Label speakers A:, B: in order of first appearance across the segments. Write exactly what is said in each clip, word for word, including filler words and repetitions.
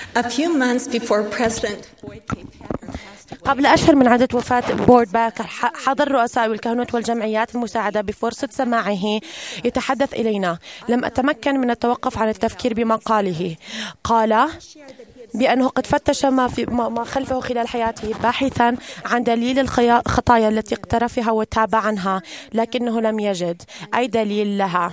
A: A few months before President Boyd K. Packer passed away,
B: قبل أشهر من عدة وفاة بورد باكر، حضر الرؤساء والكهنوت والجمعيات المساعدة بفرصة سماعه يتحدث إلينا. لم أتمكن من التوقف عن التفكير بما قاله. قال بأنه قد فتش ما, في ما خلفه خلال حياته باحثا عن دليل الخطايا التي اقترفها وتاب عنها، لكنه لم يجد أي دليل لها،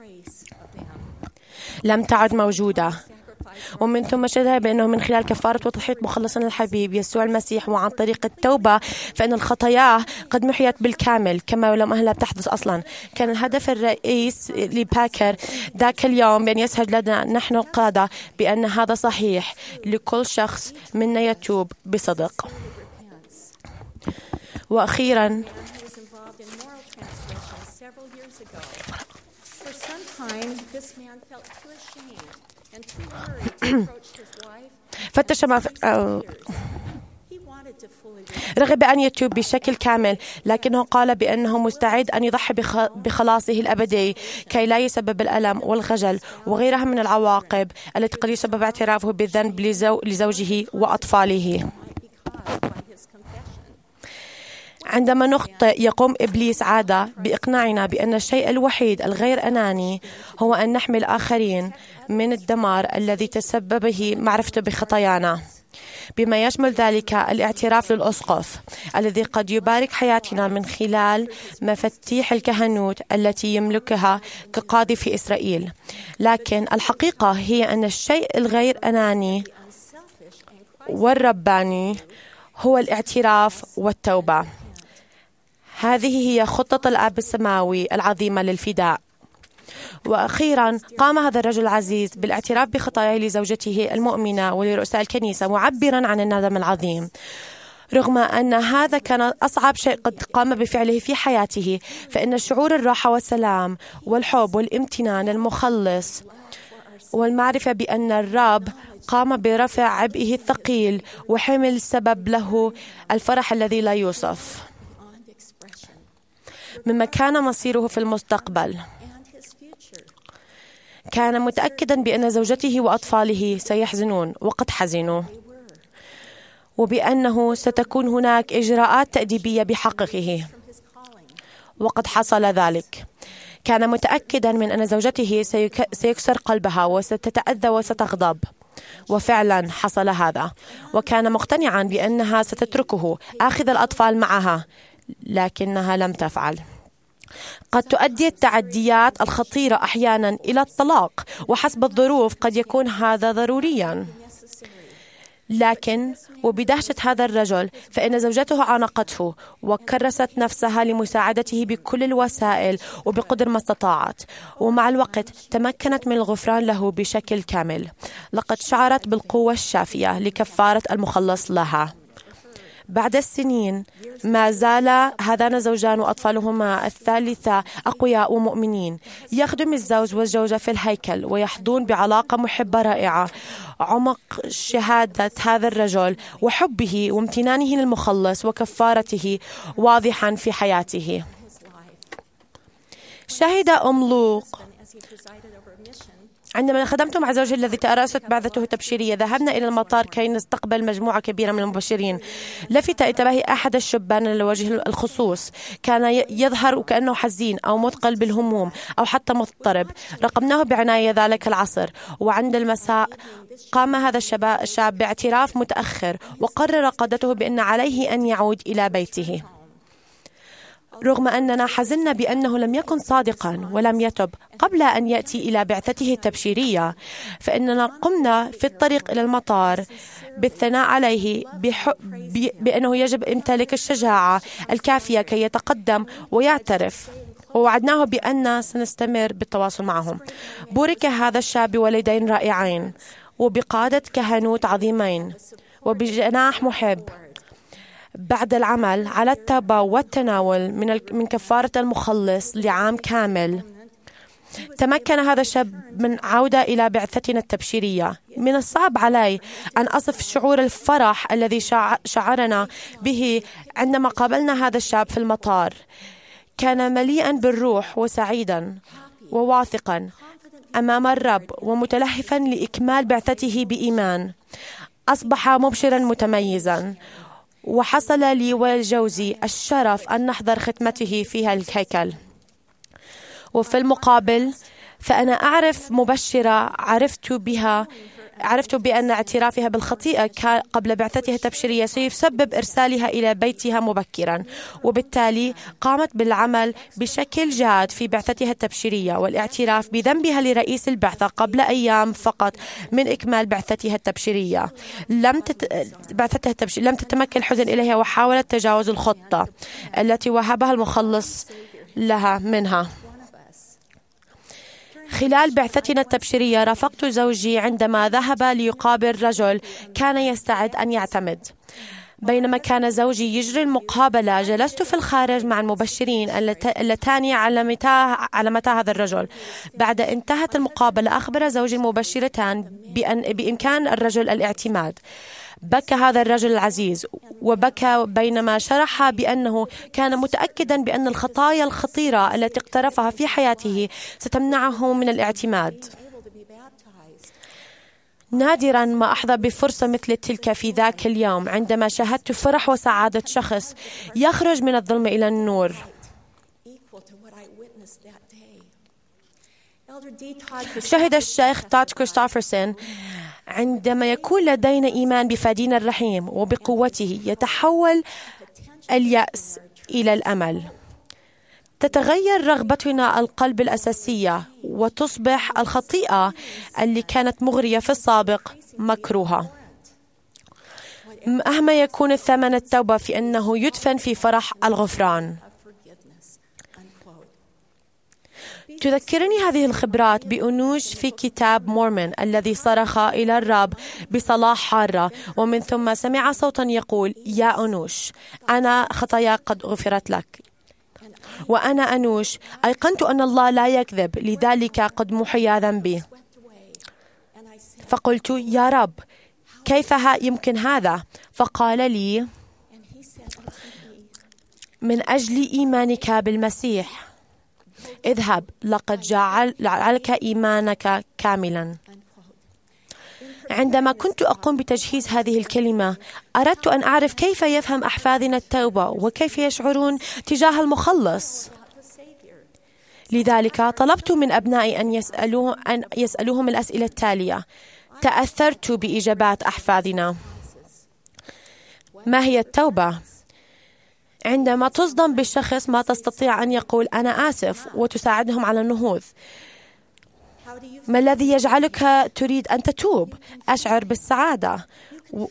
B: لم تعد موجودة. ومن ثم شهد بأنه من خلال كفارة وتضحية مخلصنا الحبيب يسوع المسيح وعن طريق التوبة فإن الخطايا قد محيت بالكامل كما لم أهلا بتحدث أصلا. كان الهدف الرئيس لباكر ذاك اليوم بأن يشهد لنا نحن القادة بأن هذا صحيح لكل شخص منا يتوب بصدق. وأخيرا فتش ما رغب أن يتوب بشكل كامل، لكنه قال بأنه مستعد أن يضحي بخلاصه الأبدي كي لا يسبب الألم والخجل وغيرها من العواقب التي قد يسبب اعترافه بالذنب لزوجه وأطفاله. عندما نخطئ يقوم إبليس عادة بإقناعنا بأن الشيء الوحيد الغير أناني هو أن نحمل آخرين من الدمار الذي تسبب به معرفته بخطايانا، بما يشمل ذلك الاعتراف للأسقف الذي قد يبارك حياتنا من خلال مفاتيح الكهنوت التي يملكها كقاضي في إسرائيل. لكن الحقيقة هي أن الشيء الغير أناني والرباني هو الاعتراف والتوبة. هذه هي خطة الآب السماوي العظيمة للفداء. وأخيرا قام هذا الرجل العزيز بالاعتراف بخطاياه لزوجته المؤمنة ولرؤساء الكنيسة معبرا عن الندم العظيم. رغم أن هذا كان أصعب شيء قد قام بفعله في حياته، فإن شعور الراحة والسلام والحب والامتنان المخلص والمعرفة بأن الرب قام برفع عبئه الثقيل وحمل سبب له الفرح الذي لا يوصف، مما كان مصيره في المستقبل. كان متأكدا بأن زوجته وأطفاله سيحزنون وقد حزنوا، وبأنه ستكون هناك إجراءات تأديبية بحقه، وقد حصل ذلك. كان متأكدا من أن زوجته سيكسر قلبها وستتأذى وستغضب، وفعلا حصل هذا. وكان مقتنعا بأنها ستتركه آخذ الأطفال معها، لكنها لم تفعل. قد تؤدي التعديات الخطيرة أحيانا إلى الطلاق، وحسب الظروف قد يكون هذا ضروريا. لكن وبدهشة هذا الرجل فإن زوجته عانقته وكرست نفسها لمساعدته بكل الوسائل وبقدر ما استطاعت، ومع الوقت تمكنت من الغفران له بشكل كامل. لقد شعرت بالقوة الشافية لكفارة المخلص لها. بعد السنين ما زال هذان الزوجان وأطفالهما الثالثة أقوياء ومؤمنين. يخدم الزوج والزوجة في الهيكل ويحظون بعلاقة محبة رائعة. عمق شهادة هذا الرجل وحبه وامتنانه للمخلص وكفارته واضحا في حياته. شهد أم لوق عندما خدمت مع زوجي الذي تأرست بعثته التبشيرية، ذهبنا إلى المطار كي نستقبل مجموعة كبيرة من المبشرين. لفت انتباهي أحد الشبان لوجه الخصوص، كان يظهر وكأنه حزين أو مثقل بالهموم أو حتى مضطرب. راقبناه بعناية ذلك العصر، وعند المساء قام هذا الشاب باعتراف متأخر، وقرر قادته بأن عليه أن يعود إلى بيته. رغم أننا حزنا بأنه لم يكن صادقا ولم يتب قبل أن يأتي إلى بعثته التبشيرية، فإننا قمنا في الطريق إلى المطار بالثناء عليه بأنه يجب امتلاك الشجاعة الكافية كي يتقدم ويعترف، ووعدناه بأن سنستمر بالتواصل معهم. بورك هذا الشاب بولدين رائعين وبقادة كهنوت عظيمين وبجناح محب. بعد العمل على التوبة والتناول من من كفارة المخلص لعام كامل، تمكن هذا الشاب من عودة إلى بعثتنا التبشيرية. من الصعب علي أن أصف شعور الفرح الذي شعرنا به عندما قابلنا هذا الشاب في المطار. كان مليئا بالروح وسعيدا وواثقا أمام الرب ومتلهفا لإكمال بعثته بإيمان. أصبح مبشرا متميزا، وحصل لي والجوزي الشرف أن نحضر ختمته فيها الهيكل. وفي المقابل فأنا أعرف مبشرة عرفت بها عرفت بأن اعترافها بالخطيئة قبل بعثتها التبشيرية سيسبب إرسالها إلى بيتها مبكرا، وبالتالي قامت بالعمل بشكل جاد في بعثتها التبشيرية والاعتراف بذنبها لرئيس البعثة قبل أيام فقط من إكمال بعثتها التبشيرية. لم تت... بعثتها التبشير... لم تتمكن الحزن إليها، وحاولت تجاوز الخطة التي وهبها المخلص لها منها. خلال بعثتنا التبشيرية رافقت زوجي عندما ذهب ليقابل رجل كان يستعد أن يعتمد. بينما كان زوجي يجري المقابلة جلست في الخارج مع المبشرين اللتان علمتا علمتا هذا الرجل. بعد انتهت المقابلة أخبر زوجي المبشرتان بأن بإمكان الرجل الاعتماد. بكى هذا الرجل العزيز وبكى بينما شرح بأنه كان متأكدا بأن الخطايا الخطيرة التي اقترفها في حياته ستمنعه من الاعتماد. نادرا ما أحظى بفرصة مثل تلك في ذاك اليوم عندما شاهدت فرح وسعادة شخص يخرج من الظلم إلى النور. شهد الشيخ تاد كريستوفرسون: عندما يكون لدينا إيمان بفدينا الرحيم وبقوته يتحول اليأس إلى الأمل. تتغير رغبتنا القلب الأساسية وتصبح الخطيئة اللي كانت مغرية في السابق مكروهة. مهما يكون الثمن التوبة في أنه يدفن في فرح الغفران. تذكرني هذه الخبرات بأنوش في كتاب مورمون الذي صرخ إلى الرب بصلاة حارة، ومن ثم سمع صوتا يقول: يا أنوش، أنا خطايا قد غفرت لك. وأنا أنوش أيقنت أن الله لا يكذب، لذلك قد محي ذنبي. فقلت: يا رب، كيف يمكن هذا؟ فقال لي: من أجل إيمانك بالمسيح اذهب، لقد جعل جعلك إيمانك كاملا. عندما كنت أقوم بتجهيز هذه الكلمة أردت أن أعرف كيف يفهم أحفادنا التوبة وكيف يشعرون تجاه المخلص. لذلك طلبت من أبنائي أن يسألوه أن يسألوهم الأسئلة التالية. تأثرت بإجابات أحفادنا. ما هي التوبة؟ عندما تصدم بالشخص ما تستطيع أن يقول أنا آسف وتساعدهم على النهوض. ما الذي يجعلك تريد أن تتوب؟ أشعر بالسعادة و...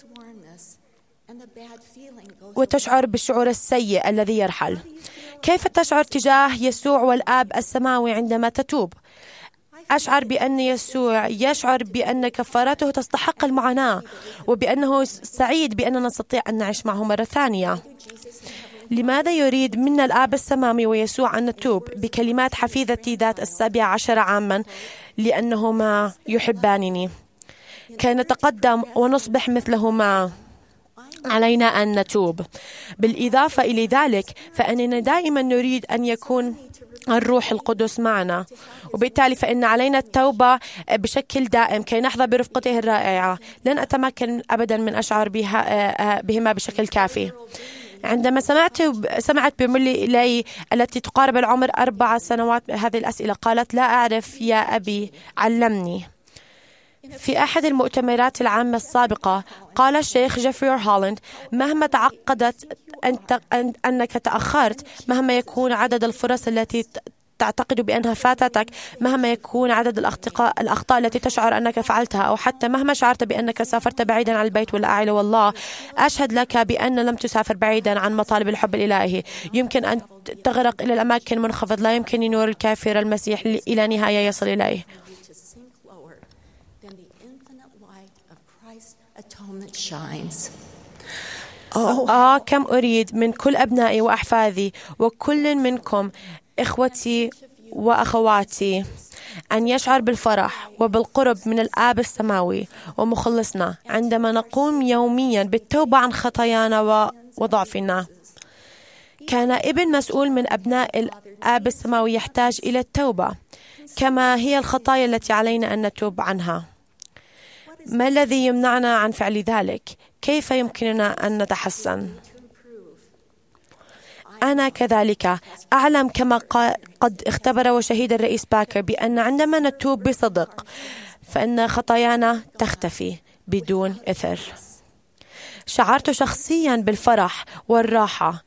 B: وتشعر بالشعور السيء الذي يرحل. كيف تشعر تجاه يسوع والآب السماوي عندما تتوب؟ أشعر بأن يسوع يشعر بأن كفارته تستحق المعاناة وبأنه سعيد بأننا نستطيع أن نعيش معه مرة ثانية. لماذا يريد منا الآب السماوي ويسوع أن نتوب؟ بكلمات حفيدتي ذات السابعة عشر عاما: لأنهما يحبانني. كي نتقدم ونصبح مثلهما علينا أن نتوب. بالإضافة إلى ذلك فإننا دائما نريد أن يكون الروح القدس معنا، وبالتالي فإن علينا التوبة بشكل دائم كي نحظى برفقته الرائعة. لن أتمكن أبدا من أشعر بها بهما بشكل كافي. عندما سمعت سمعت بملي إلي التي تقارب العمر أربع سنوات هذه الأسئلة قالت: لا أعرف يا أبي، علمني. في أحد المؤتمرات العامة السابقة قال الشيخ جيفري هولاند: مهما تعقدت أنت أنك تأخرت، مهما يكون عدد الفرص التي تعتقد بأنها فاتتك، مهما يكون عدد الأخطاء الأخطاء التي تشعر أنك فعلتها، أو حتى مهما شعرت بأنك سافرت بعيدا عن البيت والعائلة والله، أشهد لك بأن لم تسافر بعيدا عن مطالب الحب الإلهي. يمكن أن تغرق إلى الأماكن منخفض، لا يمكن نور الكافر المسيح إلى نهاية يصل إليه. آه كم أريد من كل أبنائي وأحفادي وكل منكم إخوتي وأخواتي أن يشعر بالفرح وبالقرب من الآب السماوي ومخلصنا عندما نقوم يوميا بالتوبة عن خطايانا وضعفنا. كان ابن مسؤول من أبناء الآب السماوي يحتاج إلى التوبة. كما هي الخطايا التي علينا أن نتوب عنها. ما الذي يمنعنا عن فعل ذلك؟ كيف يمكننا أن نتحسن؟ أنا كذلك أعلم كما قد اختبر وشهد الرئيس باكر بأن عندما نتوب بصدق فإن خطايانا تختفي بدون إثر. شعرت شخصيا بالفرح والراحة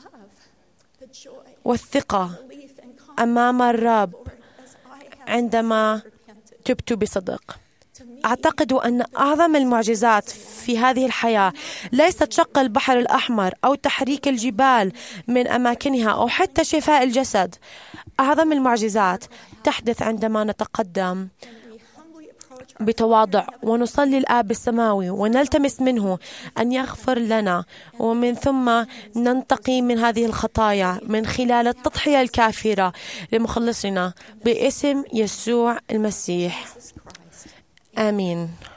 B: والثقة أمام الرب عندما تبت بصدق. أعتقد أن أعظم المعجزات في هذه الحياة ليست شق البحر الأحمر أو تحريك الجبال من أماكنها أو حتى شفاء الجسد. أعظم المعجزات تحدث عندما نتقدم بتواضع ونصلي الآب السماوي ونلتمس منه أن يغفر لنا، ومن ثم ننتقي من هذه الخطايا من خلال التضحية الكافرة لمخلصنا باسم يسوع المسيح. آمين.